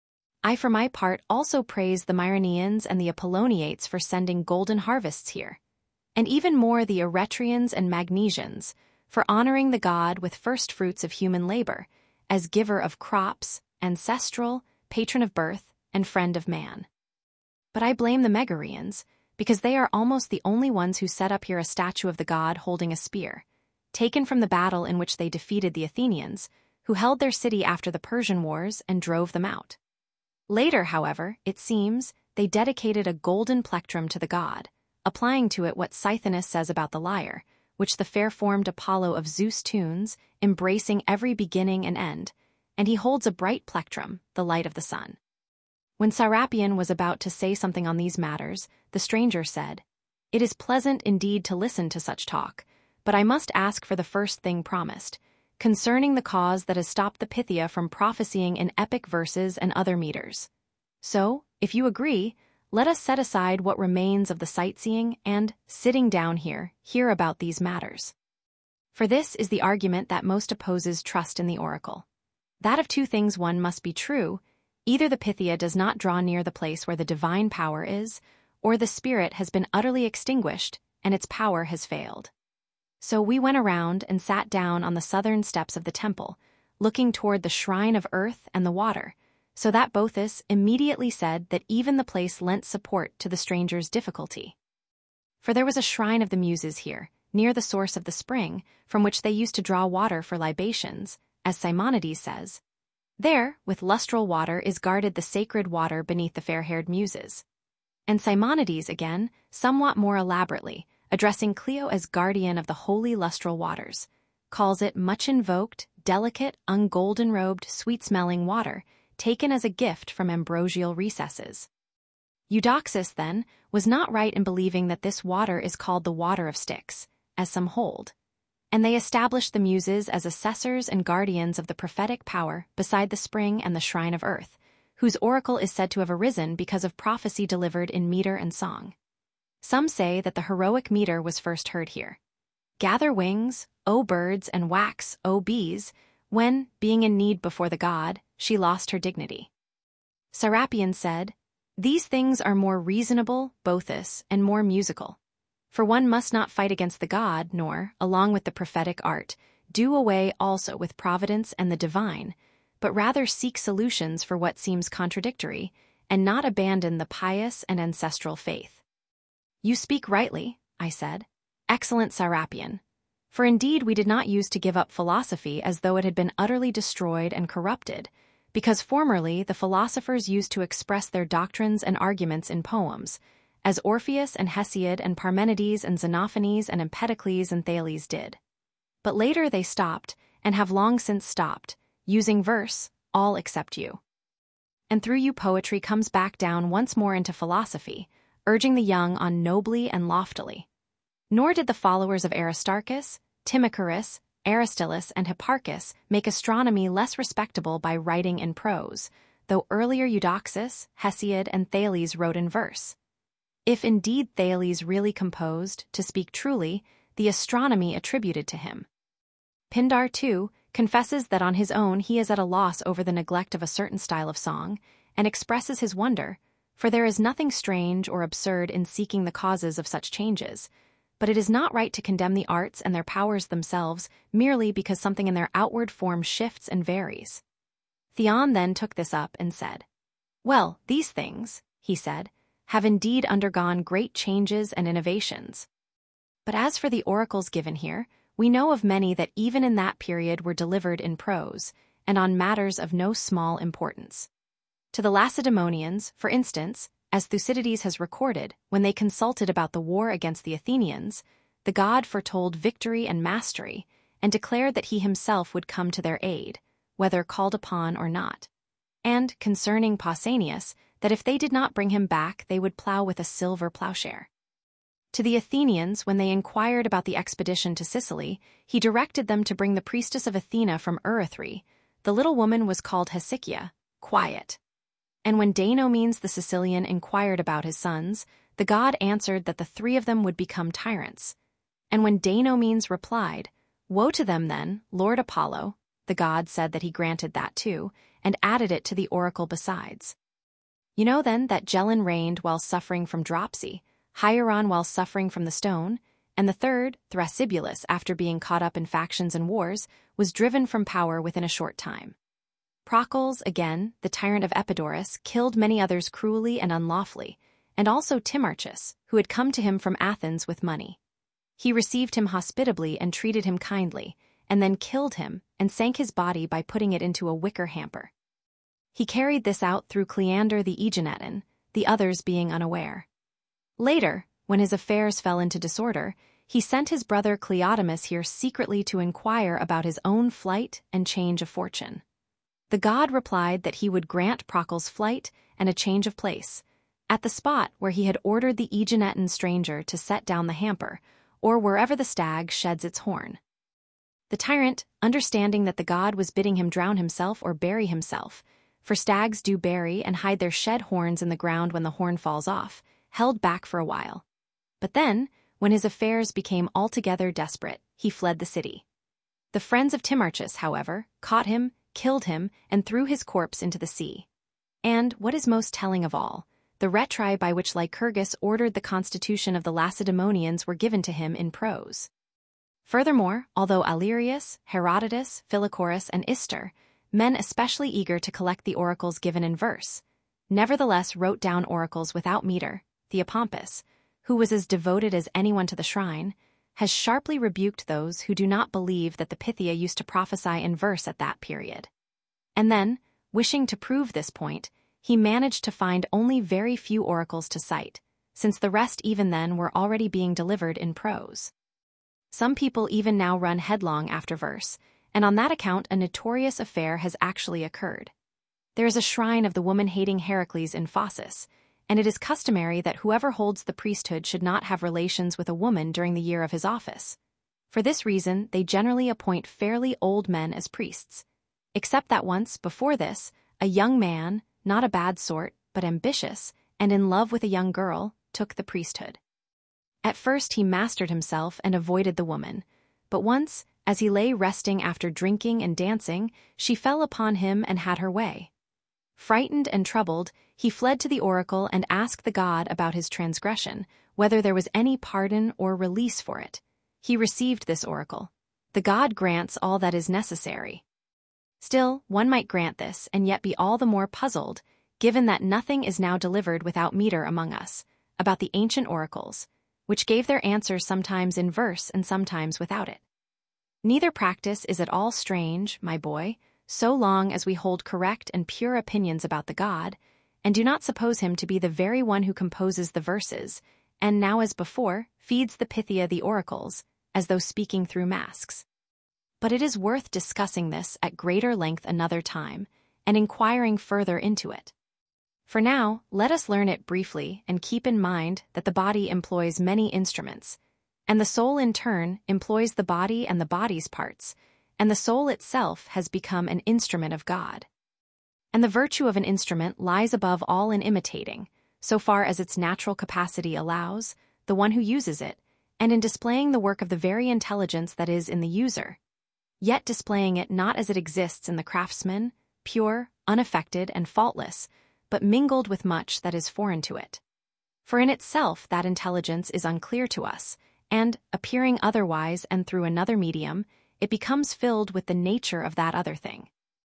I for my part also praise the Myronians and the Apolloniates for sending golden harvests here, and even more the Eretrians and Magnesians, for honoring the god with first fruits of human labor, as giver of crops, ancestral, patron of birth, and friend of man. But I blame the Megarians, because they are almost the only ones who set up here a statue of the god holding a spear, taken from the battle in which they defeated the Athenians, who held their city after the Persian wars and drove them out. Later, however, it seems, they dedicated a golden plectrum to the god, applying to it what Scythinus says about the lyre, which the fair-formed Apollo of Zeus tunes, embracing every beginning and end, and he holds a bright plectrum, the light of the sun. When Serapion was about to say something on these matters, the stranger said, "It is pleasant indeed to listen to such talk, but I must ask for the first thing promised, concerning the cause that has stopped the Pythia from prophesying in epic verses and other meters. So, if you agree, let us set aside what remains of the sightseeing and, sitting down here, hear about these matters. For this is the argument that most opposes trust in the oracle. That of two things one must be true, either the Pythia does not draw near the place where the divine power is, or the spirit has been utterly extinguished and its power has failed." So we went around and sat down on the southern steps of the temple, looking toward the shrine of earth and the water, so that Boethus immediately said that even the place lent support to the stranger's difficulty. For there was a shrine of the Muses here, near the source of the spring, from which they used to draw water for libations, as Simonides says. There, with lustral water, is guarded the sacred water beneath the fair-haired Muses. And Simonides, again, somewhat more elaborately, addressing Clio as guardian of the holy lustral waters, calls it much invoked, delicate, ungolden-robed, sweet-smelling water, taken as a gift from ambrosial recesses. Eudoxus, then, was not right in believing that this water is called the water of Styx, as some hold, and they established the Muses as assessors and guardians of the prophetic power beside the spring and the shrine of earth, whose oracle is said to have arisen because of prophecy delivered in meter and song. Some say that the heroic meter was first heard here. Gather wings, O birds, and wax, O bees, when, being in need before the god, she lost her dignity. Serapion said, These things are more reasonable, Boethus, and more musical. For one must not fight against the god, nor, along with the prophetic art, do away also with providence and the divine, but rather seek solutions for what seems contradictory, and not abandon the pious and ancestral faith. You speak rightly, I said. Excellent Serapion. For indeed we did not use to give up philosophy as though it had been utterly destroyed and corrupted, because formerly the philosophers used to express their doctrines and arguments in poems, as Orpheus and Hesiod and Parmenides and Xenophanes and Empedocles and Thales did. But later they stopped, and have long since stopped, using verse, all except you. And through you poetry comes back down once more into philosophy, urging the young on nobly and loftily. Nor did the followers of Aristarchus, Timacharis, Aristillus, and Hipparchus make astronomy less respectable by writing in prose, though earlier Eudoxus, Hesiod, and Thales wrote in verse. If indeed Thales really composed, to speak truly, the astronomy attributed to him. Pindar, too, confesses that on his own he is at a loss over the neglect of a certain style of song, and expresses his wonder, for there is nothing strange or absurd in seeking the causes of such changes, but it is not right to condemn the arts and their powers themselves merely because something in their outward form shifts and varies. Theon then took this up and said, Well, these things, he said, have indeed undergone great changes and innovations. But as for the oracles given here, we know of many that even in that period were delivered in prose, and on matters of no small importance. To the Lacedaemonians, for instance, as Thucydides has recorded, when they consulted about the war against the Athenians, the god foretold victory and mastery, and declared that he himself would come to their aid, whether called upon or not. And, concerning Pausanias, that if they did not bring him back they would plow with a silver plowshare. To the Athenians, when they inquired about the expedition to Sicily, he directed them to bring the priestess of Athena from Erythrae. The little woman was called Hesychia, quiet. And when Danamenes the Sicilian inquired about his sons, the god answered that the three of them would become tyrants. And when Danamenes replied, Woe to them then, Lord Apollo, the god said that he granted that too, and added it to the oracle besides. You know then that Gelon reigned while suffering from dropsy, Hieron while suffering from the stone, and the third, Thrasybulus, after being caught up in factions and wars, was driven from power within a short time. Procles, again, the tyrant of Epidaurus, killed many others cruelly and unlawfully, and also Timarchus, who had come to him from Athens with money. He received him hospitably and treated him kindly, and then killed him and sank his body by putting it into a wicker hamper. He carried this out through Cleander the Aeginetan, the others being unaware. Later, when his affairs fell into disorder, he sent his brother Cleodamus here secretly to inquire about his own flight and change of fortune. The god replied that he would grant Procles flight and a change of place, at the spot where he had ordered the Aeginetan stranger to set down the hamper, or wherever the stag sheds its horn. The tyrant, understanding that the god was bidding him drown himself or bury himself, for stags do bury and hide their shed horns in the ground when the horn falls off, held back for a while. But then, when his affairs became altogether desperate, he fled the city. The friends of Timarchus, however, caught him, killed him, and threw his corpse into the sea. And, what is most telling of all, the retri by which Lycurgus ordered the constitution of the Lacedaemonians were given to him in prose. Furthermore, although Alerius, Herodotus, Philochorus, and Ister, men especially eager to collect the oracles given in verse, nevertheless wrote down oracles without meter, Theopompus, who was as devoted as anyone to the shrine, has sharply rebuked those who do not believe that the Pythia used to prophesy in verse at that period. And then, wishing to prove this point, he managed to find only very few oracles to cite, since the rest even then were already being delivered in prose. Some people even now run headlong after verse, and on that account a notorious affair has actually occurred. There is a shrine of the woman-hating Heracles in Phocis, and it is customary that whoever holds the priesthood should not have relations with a woman during the year of his office. For this reason, they generally appoint fairly old men as priests, except that once, before this, a young man, not a bad sort, but ambitious, and in love with a young girl, took the priesthood. At first he mastered himself and avoided the woman, but once, as he lay resting after drinking and dancing, she fell upon him and had her way. Frightened and troubled, he fled to the oracle and asked the god about his transgression, whether there was any pardon or release for it. He received this oracle. The god grants all that is necessary. Still, one might grant this and yet be all the more puzzled, given that nothing is now delivered without meter among us, about the ancient oracles, which gave their answers sometimes in verse and sometimes without it. Neither practice is at all strange, my boy, so long as we hold correct and pure opinions about the god, and do not suppose him to be the very one who composes the verses, and now as before, feeds the Pythia the oracles, as though speaking through masks. But it is worth discussing this at greater length another time, and inquiring further into it. For now, let us learn it briefly and keep in mind that the body employs many instruments, and the soul in turn employs the body and the body's parts, and the soul itself has become an instrument of God. And the virtue of an instrument lies above all in imitating, so far as its natural capacity allows, the one who uses it, and in displaying the work of the very intelligence that is in the user, yet displaying it not as it exists in the craftsman, pure, unaffected, and faultless, but mingled with much that is foreign to it. For in itself that intelligence is unclear to us, and, appearing otherwise and through another medium, it becomes filled with the nature of that other thing.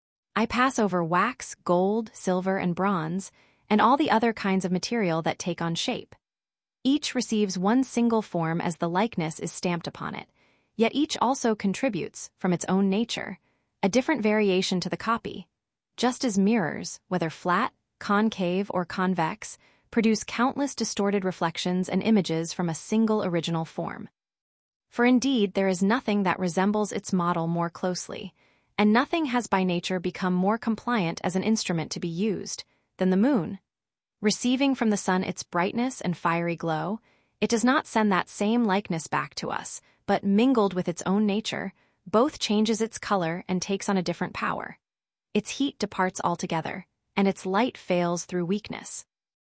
I pass over wax, gold, silver, and bronze, and all the other kinds of material that take on shape. Each receives one single form as the likeness is stamped upon it, yet each also contributes, from its own nature, a different variation to the copy, just as mirrors, whether flat, concave, or convex, produce countless distorted reflections and images from a single original form. For indeed there is nothing that resembles its model more closely, and nothing has by nature become more compliant as an instrument to be used, than the moon. Receiving from the sun its brightness and fiery glow, it does not send that same likeness back to us, but mingled with its own nature, both changes its color and takes on a different power. Its heat departs altogether, and its light fails through weakness.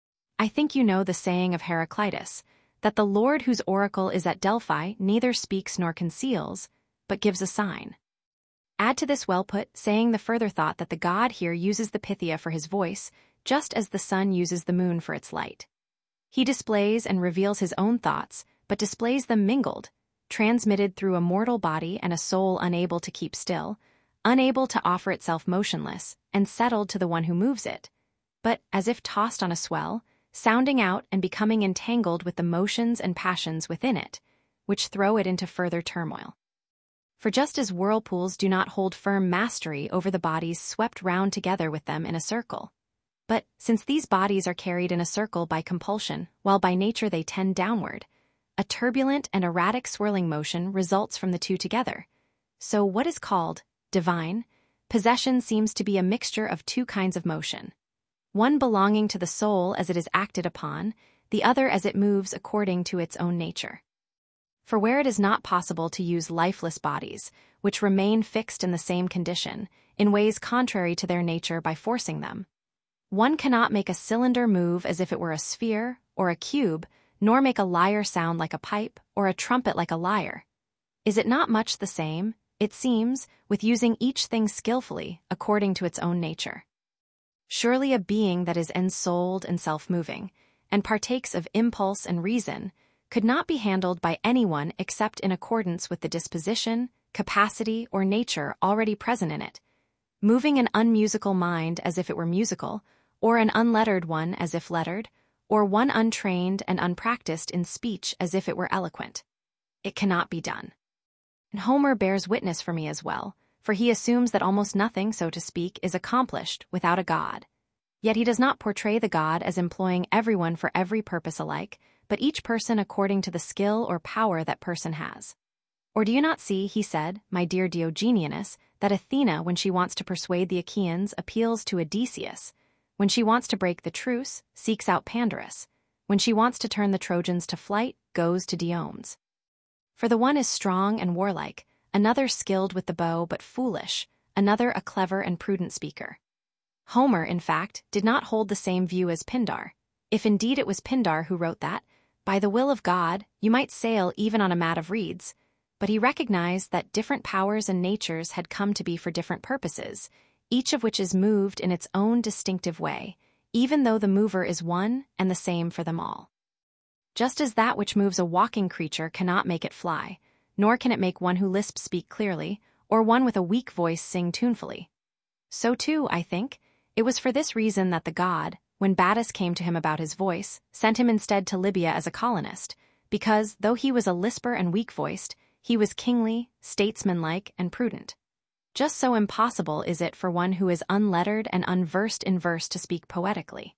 I think you know the saying of Heraclitus, that the Lord whose oracle is at Delphi neither speaks nor conceals, but gives a sign. Add to this well-put saying the further thought that the god here uses the Pythia for his voice, just as the sun uses the moon for its light. He displays and reveals his own thoughts, but displays them mingled, transmitted through a mortal body and a soul unable to keep still, unable to offer itself motionless, and settled to the one who moves it, but, as if tossed on a swell, sounding out and becoming entangled with the motions and passions within it, which throw it into further turmoil. For just as whirlpools do not hold firm mastery over the bodies swept round together with them in a circle, but, since these bodies are carried in a circle by compulsion, while by nature they tend downward, a turbulent and erratic swirling motion results from the two together. So what is called divine possession seems to be a mixture of two kinds of motion, one belonging to the soul as it is acted upon, the other as it moves according to its own nature. For where it is not possible to use lifeless bodies, which remain fixed in the same condition, in ways contrary to their nature by forcing them, one cannot make a cylinder move as if it were a sphere or a cube, nor make a lyre sound like a pipe or a trumpet like a lyre. Is it not much the same, it seems, with using each thing skillfully according to its own nature? Surely a being that is ensouled and self-moving, and partakes of impulse and reason, could not be handled by anyone except in accordance with the disposition, capacity, or nature already present in it, moving an unmusical mind as if it were musical, or an unlettered one as if lettered, or one untrained and unpracticed in speech as if it were eloquent. It cannot be done. And Homer bears witness for me as well, for he assumes that almost nothing, so to speak, is accomplished without a god. Yet he does not portray the god as employing everyone for every purpose alike, but each person according to the skill or power that person has. Or do you not see, he said, my dear Diogenes, that Athena, when she wants to persuade the Achaeans, appeals to Odysseus, when she wants to break the truce, seeks out Pandarus, when she wants to turn the Trojans to flight, goes to Diomedes. For the one is strong and warlike, another skilled with the bow but foolish, another a clever and prudent speaker. Homer, in fact, did not hold the same view as Pindar. If indeed it was Pindar who wrote that, by the will of God, you might sail even on a mat of reeds, but he recognized that different powers and natures had come to be for different purposes, each of which is moved in its own distinctive way, even though the mover is one and the same for them all. Just as that which moves a walking creature cannot make it fly, nor can it make one who lisps speak clearly, or one with a weak voice sing tunefully. So too, I think, it was for this reason that the god, when Battus came to him about his voice, sent him instead to Libya as a colonist, because, though he was a lisper and weak-voiced, he was kingly, statesmanlike, and prudent. Just so impossible is it for one who is unlettered and unversed in verse to speak poetically.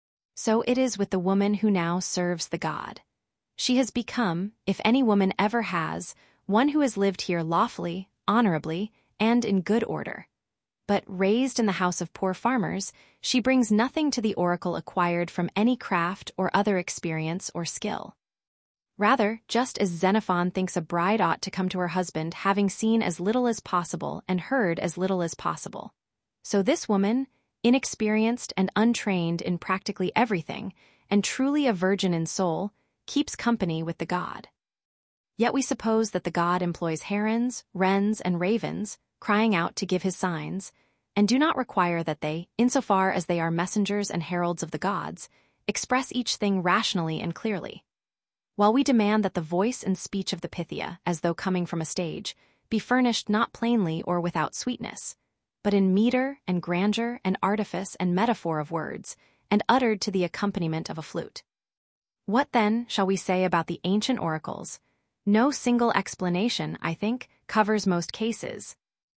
So it is with the woman who now serves the god. She has become, if any woman ever has, one who has lived here lawfully, honorably, and in good order. But raised in the house of poor farmers, she brings nothing to the oracle acquired from any craft or other experience or skill. Rather, just as Xenophon thinks a bride ought to come to her husband having seen as little as possible and heard as little as possible, so this woman, inexperienced and untrained in practically everything, and truly a virgin in soul, keeps company with the god. Yet we suppose that the god employs herons, wrens, and ravens, crying out to give his signs, and do not require that they, insofar as they are messengers and heralds of the gods, express each thing rationally and clearly. While we demand that the voice and speech of the Pythia, as though coming from a stage, be furnished not plainly or without sweetness, but in meter and grandeur and artifice and metaphor of words, and uttered to the accompaniment of a flute. What then shall we say about the ancient oracles? No single explanation, I think, covers most cases.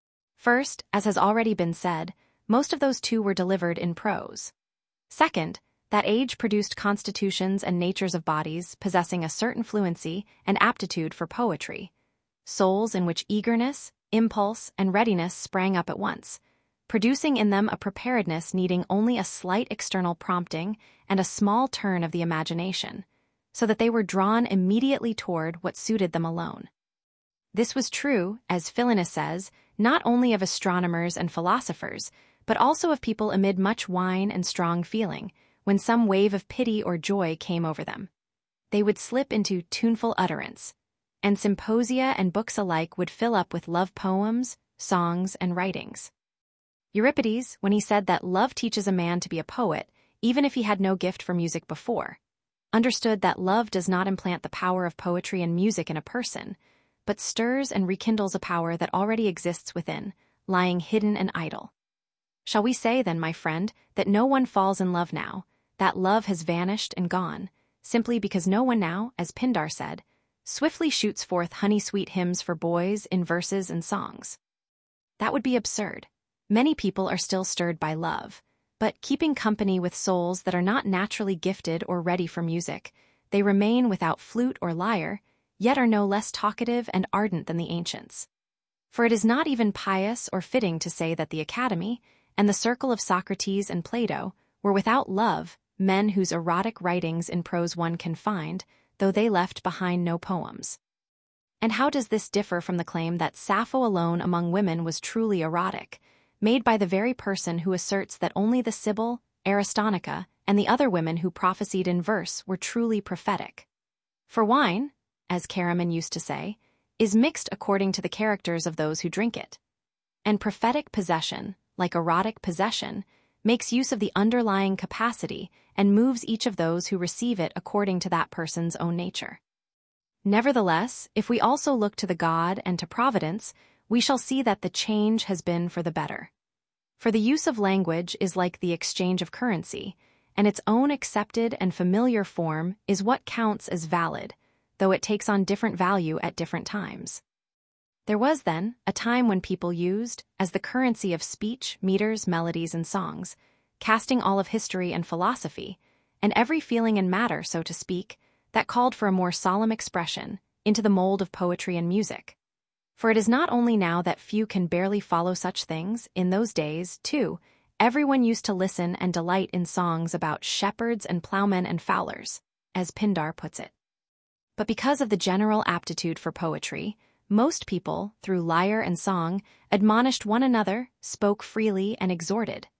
First, as has already been said, most of those too were delivered in prose. Second, that age produced constitutions and natures of bodies possessing a certain fluency and aptitude for poetry, souls in which eagerness, impulse, and readiness sprang up at once, producing in them a preparedness needing only a slight external prompting and a small turn of the imagination, so that they were drawn immediately toward what suited them alone. This was true, as Philinus says, not only of astronomers and philosophers, but also of people amid much wine and strong feeling, when some wave of pity or joy came over them. They would slip into tuneful utterance, and symposia and books alike would fill up with love poems, songs, and writings. Euripides, when he said that love teaches a man to be a poet, even if he had no gift for music before, understood that love does not implant the power of poetry and music in a person, but stirs and rekindles a power that already exists within, lying hidden and idle. Shall we say, then, my friend, that no one falls in love now, that love has vanished and gone, simply because no one now, as Pindar said, swiftly shoots forth honey-sweet hymns for boys in verses and songs? That would be absurd. Many people are still stirred by love, but keeping company with souls that are not naturally gifted or ready for music, they remain without flute or lyre, yet are no less talkative and ardent than the ancients. For it is not even pious or fitting to say that the Academy, and the circle of Socrates and Plato, were without love, men whose erotic writings in prose one can find, though they left behind no poems. And how does this differ from the claim that Sappho alone among women was truly erotic, made by the very person who asserts that only the Sibyl, Aristonica, and the other women who prophesied in verse were truly prophetic? For wine, as Caraman used to say, is mixed according to the characters of those who drink it. And prophetic possession, like erotic possession, makes use of the underlying capacity and moves each of those who receive it according to that person's own nature. Nevertheless, if we also look to the god and to Providence, we shall see that the change has been for the better. For the use of language is like the exchange of currency, and its own accepted and familiar form is what counts as valid, though it takes on different value at different times. There was, then, a time when people used, as the currency of speech, meters, melodies, and songs, casting all of history and philosophy, and every feeling and matter, so to speak, that called for a more solemn expression, into the mold of poetry and music. For it is not only now that few can barely follow such things, in those days, too, everyone used to listen and delight in songs about shepherds and ploughmen and fowlers, as Pindar puts it. But because of the general aptitude for poetry, most people, through lyre and song, admonished one another, spoke freely, and exhorted.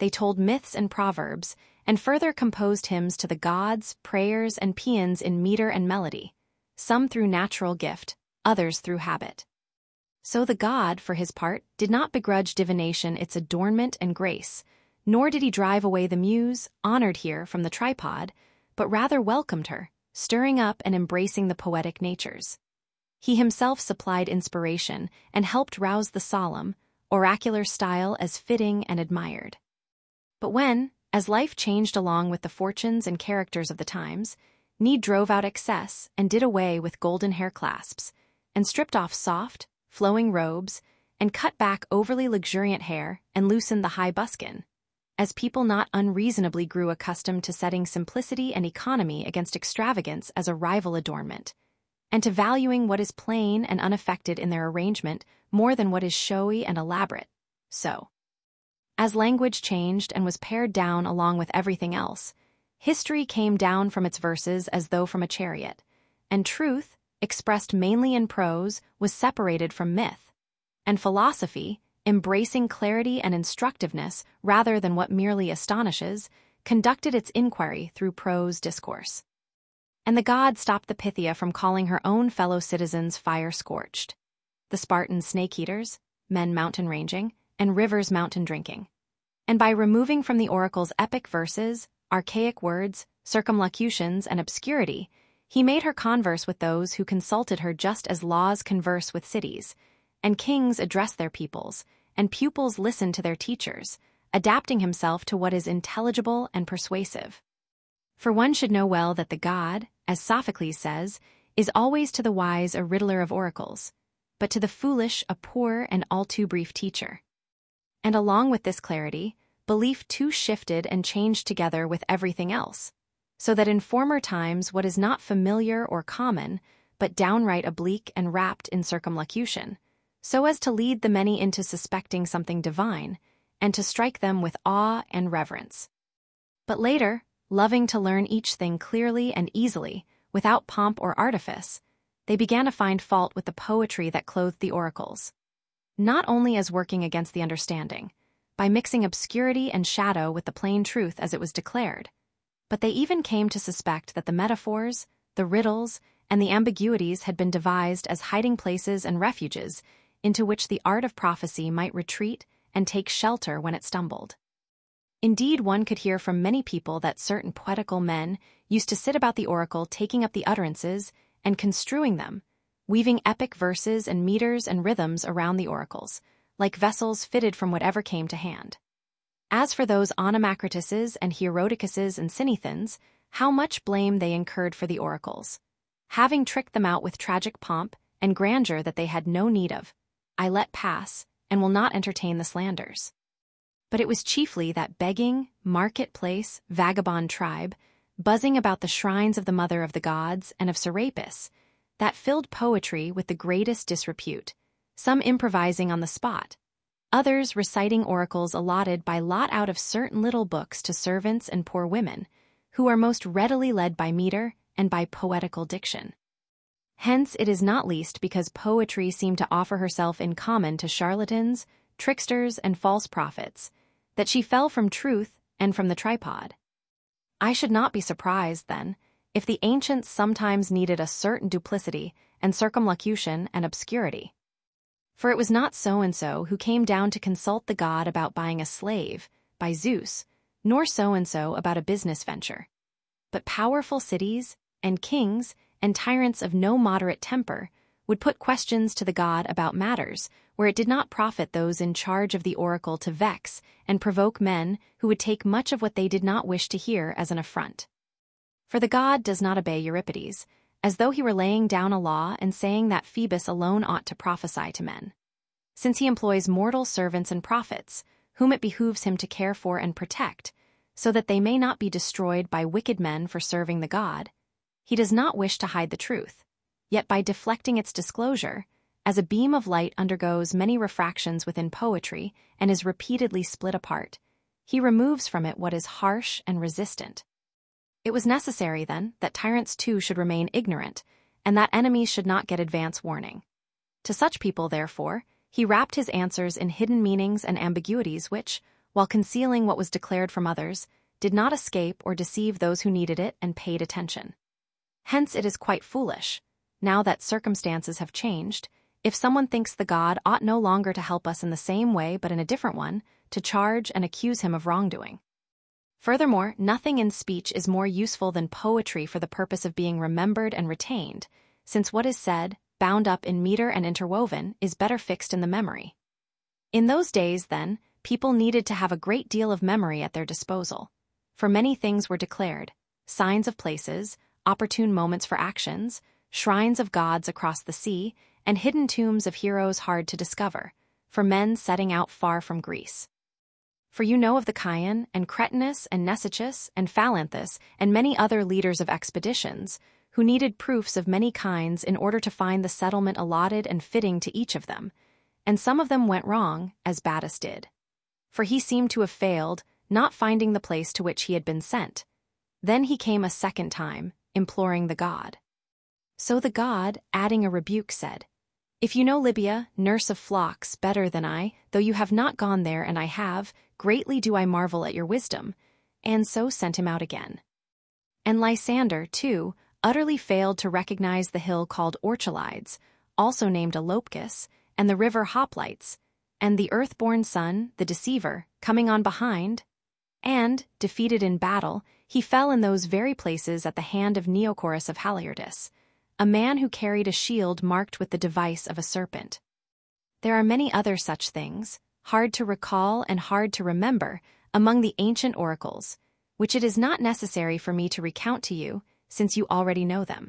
they told myths and proverbs, and further composed hymns to the gods, prayers, and paeans in meter and melody, some through natural gift, others through habit. So the god, for his part, did not begrudge divination its adornment and grace, nor did he drive away the muse, honored here from the tripod, but rather welcomed her, stirring up and embracing the poetic natures. He himself supplied inspiration and helped rouse the solemn, oracular style as fitting and admired. But when, as life changed along with the fortunes and characters of the times, need drove out excess and did away with golden hair clasps, and stripped off soft, flowing robes, and cut back overly luxuriant hair and loosened the high buskin, as people not unreasonably grew accustomed to setting simplicity and economy against extravagance as a rival adornment, and to valuing what is plain and unaffected in their arrangement more than what is showy and elaborate. So, as language changed and was pared down along with everything else, history came down from its verses as though from a chariot, and truth, expressed mainly in prose, was separated from myth, and philosophy, embracing clarity and instructiveness rather than what merely astonishes, conducted its inquiry through prose discourse. And the god stopped the Pythia from calling her own fellow citizens fire-scorched, the Spartans snake-eaters, men mountain-ranging, and rivers mountain-drinking. And by removing from the oracle's epic verses, archaic words, circumlocutions, and obscurity, he made her converse with those who consulted her just as laws converse with cities, and kings address their peoples, and pupils listen to their teachers, adapting himself to what is intelligible and persuasive. For one should know well that the god, as Sophocles says, is always to the wise a riddler of oracles, but to the foolish a poor and all too brief teacher. And along with this clarity, belief too shifted and changed together with everything else, so that in former times what is not familiar or common, but downright oblique and wrapped in circumlocution, so as to lead the many into suspecting something divine, and to strike them with awe and reverence. But later, loving to learn each thing clearly and easily, without pomp or artifice, they began to find fault with the poetry that clothed the oracles, not only as working against the understanding, by mixing obscurity and shadow with the plain truth as it was declared, but they even came to suspect that the metaphors, the riddles, and the ambiguities had been devised as hiding places and refuges into which the art of prophecy might retreat and take shelter when it stumbled. Indeed, one could hear from many people that certain poetical men used to sit about the oracle taking up the utterances and construing them, weaving epic verses and meters and rhythms around the oracles, like vessels fitted from whatever came to hand. As for those Onomacrituses and Hieroticuses and Cinethans, how much blame they incurred for the oracles, having tricked them out with tragic pomp and grandeur that they had no need of, I let pass, and will not entertain the slanders. But it was chiefly that begging, market-place, vagabond tribe, buzzing about the shrines of the mother of the gods and of Serapis, that filled poetry with the greatest disrepute, some improvising on the spot, others reciting oracles allotted by lot out of certain little books to servants and poor women, who are most readily led by meter and by poetical diction. Hence it is not least because poetry seemed to offer herself in common to charlatans, tricksters, and false prophets, that she fell from truth and from the tripod. I should not be surprised, then, if the ancients sometimes needed a certain duplicity and circumlocution and obscurity. For it was not so-and-so who came down to consult the god about buying a slave, by Zeus, nor so-and-so about a business venture, but powerful cities, and kings, and tyrants of no moderate temper, would put questions to the god about matters where it did not profit those in charge of the oracle to vex and provoke men who would take much of what they did not wish to hear as an affront. For the god does not obey Euripides, as though he were laying down a law and saying that Phoebus alone ought to prophesy to men, since he employs mortal servants and prophets, whom it behooves him to care for and protect, so that they may not be destroyed by wicked men for serving the god. He does not wish to hide the truth, yet by deflecting its disclosure, as a beam of light undergoes many refractions within poetry and is repeatedly split apart, he removes from it what is harsh and resistant. It was necessary, then, that tyrants too should remain ignorant, and that enemies should not get advance warning. To such people, therefore, he wrapped his answers in hidden meanings and ambiguities which, while concealing what was declared from others, did not escape or deceive those who needed it and paid attention. Hence it is quite foolish, now that circumstances have changed, if someone thinks the God ought no longer to help us in the same way but in a different one, to charge and accuse him of wrongdoing. Furthermore, nothing in speech is more useful than poetry for the purpose of being remembered and retained, since what is said, bound up in meter and interwoven, is better fixed in the memory. In those days, then, people needed to have a great deal of memory at their disposal, for many things were declared, signs of places, opportune moments for actions, shrines of gods across the sea, and hidden tombs of heroes hard to discover, for men setting out far from Greece. For you know of the Chian, and Cretinus, and Nesychus, and Phalanthus, and many other leaders of expeditions, who needed proofs of many kinds in order to find the settlement allotted and fitting to each of them, and some of them went wrong, as Battus did. For he seemed to have failed, not finding the place to which he had been sent. Then he came a second time, imploring the god. So the god, adding a rebuke, said, "If you know Libya, nurse of flocks, better than I, though you have not gone there and I have, greatly do I marvel at your wisdom," and so sent him out again. And Lysander, too, utterly failed to recognize the hill called Orchalides, also named Elopus, and the river Hoplites, and the earth-born sun, the deceiver, coming on behind, and, defeated in battle, he fell in those very places at the hand of Neocorus of Haliartus, a man who carried a shield marked with the device of a serpent. There are many other such things, hard to recall and hard to remember, among the ancient oracles, which it is not necessary for me to recount to you, since you already know them.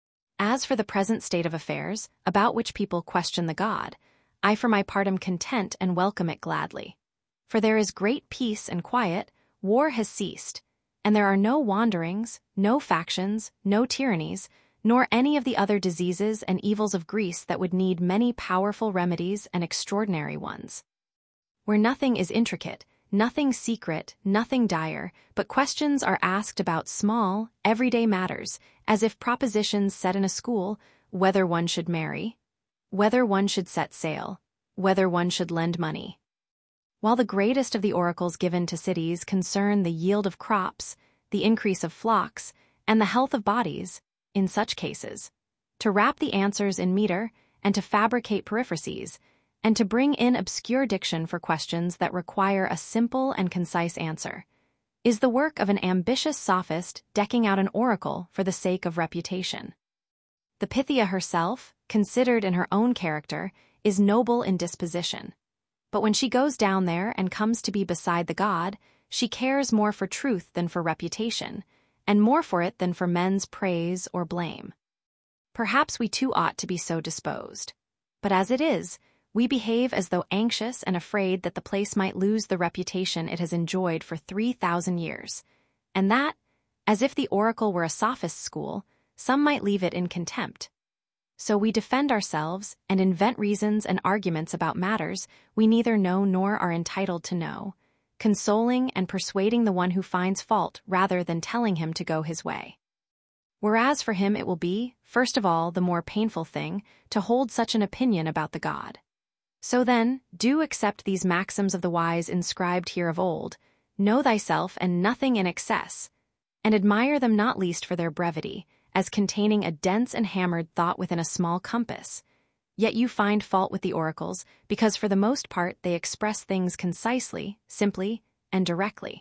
As for the present state of affairs, about which people question the god, I for my part am content and welcome it gladly. For there is great peace and quiet, war has ceased, and there are no wanderings, no factions, no tyrannies, nor any of the other diseases and evils of Greece that would need many powerful remedies and extraordinary ones. Where nothing is intricate, nothing secret, nothing dire, but questions are asked about small, everyday matters, as if propositions set in a school, whether one should marry, whether one should set sail, whether one should lend money. While the greatest of the oracles given to cities concern the yield of crops, the increase of flocks, and the health of bodies, in such cases, to wrap the answers in meter, and to fabricate periphrases, and to bring in obscure diction for questions that require a simple and concise answer, is the work of an ambitious sophist decking out an oracle for the sake of reputation. The Pythia herself, considered in her own character, is noble in disposition. But when she goes down there and comes to be beside the god, she cares more for truth than for reputation, and more for it than for men's praise or blame. Perhaps we too ought to be so disposed. But as it is, we behave as though anxious and afraid that the place might lose the reputation it has enjoyed for three thousand years, and that, as if the oracle were a sophist's school, some might leave it in contempt. So we defend ourselves and invent reasons and arguments about matters we neither know nor are entitled to know, consoling and persuading the one who finds fault rather than telling him to go his way. Whereas for him it will be, first of all, the more painful thing to hold such an opinion about the god. So then, do accept these maxims of the wise inscribed here of old, know thyself and nothing in excess, and admire them not least for their brevity, as containing a dense and hammered thought within a small compass. Yet you find fault with the oracles, because for the most part they express things concisely, simply, and directly.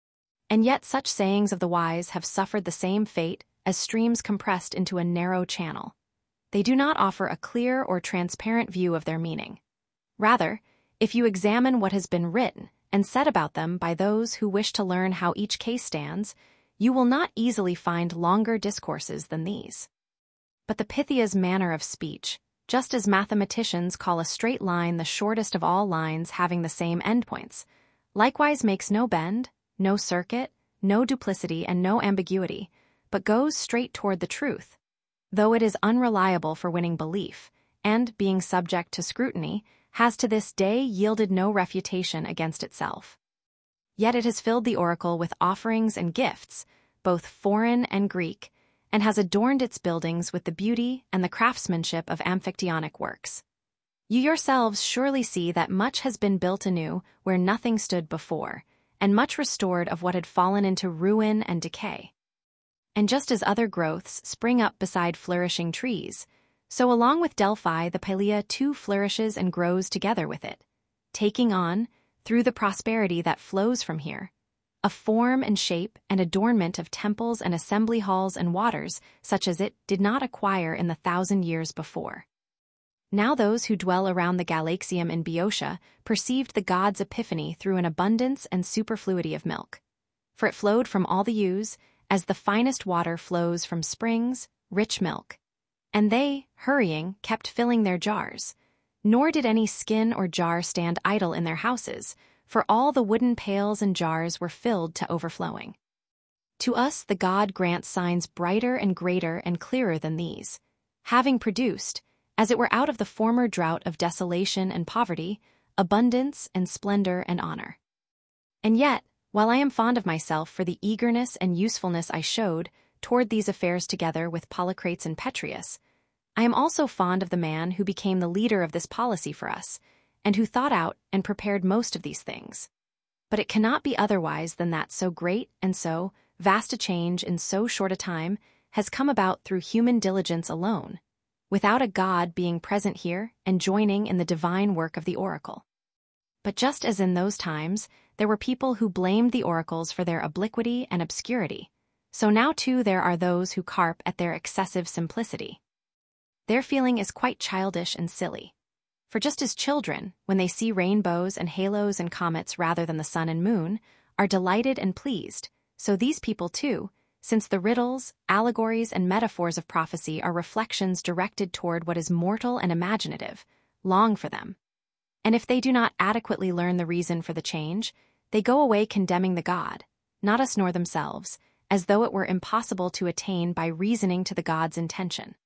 And yet such sayings of the wise have suffered the same fate as streams compressed into a narrow channel. They do not offer a clear or transparent view of their meaning. Rather, if you examine what has been written and said about them by those who wish to learn how each case stands, you will not easily find longer discourses than these. But the Pythia's manner of speech, just as mathematicians call a straight line the shortest of all lines having the same endpoints, likewise makes no bend, no circuit, no duplicity, and no ambiguity, but goes straight toward the truth, though it is unreliable for winning belief, and, being subject to scrutiny, has to this day yielded no refutation against itself. Yet it has filled the oracle with offerings and gifts, both foreign and Greek, and has adorned its buildings with the beauty and the craftsmanship of Amphictyonic works. You yourselves surely see that much has been built anew where nothing stood before, and much restored of what had fallen into ruin and decay. And just as other growths spring up beside flourishing trees, so along with Delphi the Pylea too flourishes and grows together with it, taking on, through the prosperity that flows from here, a form and shape and adornment of temples and assembly halls and waters such as it did not acquire in the thousand years before. Now those who dwell around the Galaxium in Boeotia perceived the god's epiphany through an abundance and superfluity of milk. For it flowed from all the ewes, as the finest water flows from springs, rich milk. And they, hurrying, kept filling their jars. Nor did any skin or jar stand idle in their houses, for all the wooden pails and jars were filled to overflowing. To us the god grants signs brighter and greater and clearer than these, having produced, as it were out of the former drought of desolation and poverty, abundance and splendor and honor. And yet, while I am fond of myself for the eagerness and usefulness I showed toward these affairs together with Polycrates and Petreius, I am also fond of the man who became the leader of this policy for us, and who thought out and prepared most of these things. But it cannot be otherwise than that so great and so vast a change in so short a time has come about through human diligence alone, without a god being present here and joining in the divine work of the oracle. But just as in those times there were people who blamed the oracles for their obliquity and obscurity, so now too there are those who carp at their excessive simplicity. Their feeling is quite childish and silly. For just as children, when they see rainbows and halos and comets rather than the sun and moon, are delighted and pleased, so these people too, since the riddles, allegories, and metaphors of prophecy are reflections directed toward what is mortal and imaginative, long for them. And if they do not adequately learn the reason for the change, they go away condemning the god, not us nor themselves, as though it were impossible to attain by reasoning to the god's intention.